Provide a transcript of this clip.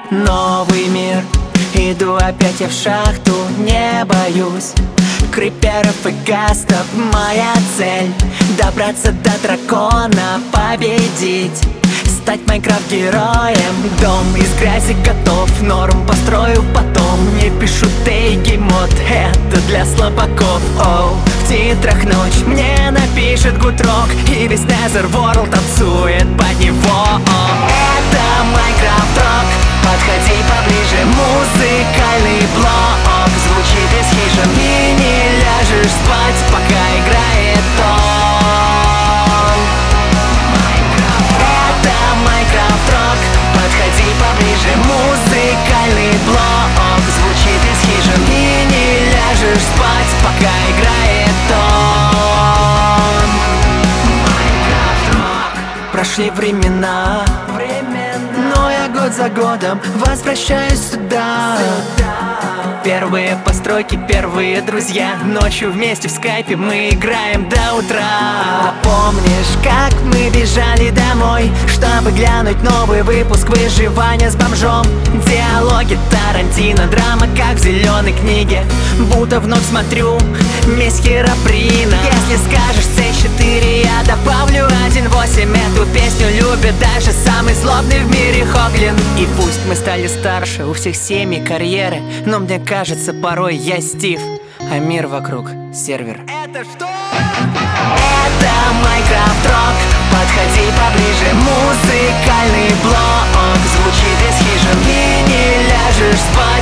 новый мир. Иду опять я в шахту, не боюсь криперов и гастов. Моя цель — добраться до дракона, победить, стать Майнкрафт-героем. Дом из грязи готов, норм построю потом. Не пишу теги мод, это для слабаков. Оу, в титрах ночь мне напишет гудрок, и весь Nether World танцует под него. Это Майнкрафт-рок, подходи поближе. Музыкальный блок звучит из хижин, и не ляжешь спать, пока играет он. Это Майнкрафт-рок, подходи поближе. Музыкальный блок звучит из хижин, и не ляжешь спать, пока играет он. Майнкрафт-рок. Прошли времена, но я год за годом возвращаюсь сюда. Первые постройки, первые друзья. Ночью вместе в скайпе мы играем до утра. Помнишь, как мы бежали домой, чтобы глянуть новый выпуск выживания с бомжом? Диалоги Тарантино, драма, как в зеленой книге. Будто вновь смотрю месть Херобрина. Если скажешь C4, я добавлю 1.8. Эту песню любит даже самый злобный в мире Хоглин. И пусть мы стали старше, у всех семьи, карьеры, но мне кажется, порой я Стив, а мир вокруг сервер. Это что? Это Майнкрафт-рок, подходи поближе. Музыкальный блок звучит из хижин, и не ляжешь спать,